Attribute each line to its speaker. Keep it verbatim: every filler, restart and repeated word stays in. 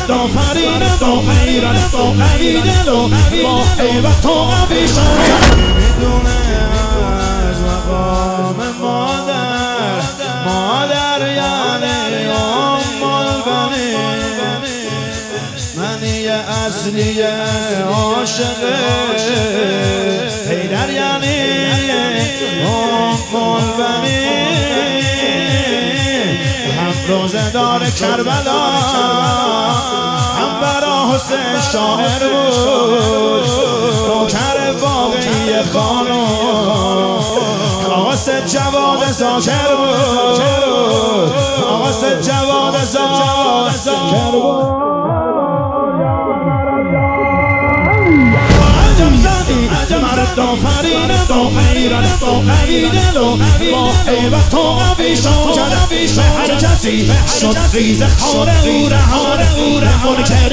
Speaker 1: مرد آفرین با غیرت با قوی دل و با هیبت و قوی شاید
Speaker 2: میدونه از مقام مادر مادر یعنی ام البنین منی اصلی عاشق حیدر یعنی ام البنین هم روزه دار کربلا هم برا حسین شاعر بود نوکر واقعی خانم آقا سید جواد زاکر بود آقا سید جواد زاکر بود مرد آفرین با غیرت با قوی دل و با هیبت و قوی شاید به هر کسی شد ریز خار او رهان او رهان که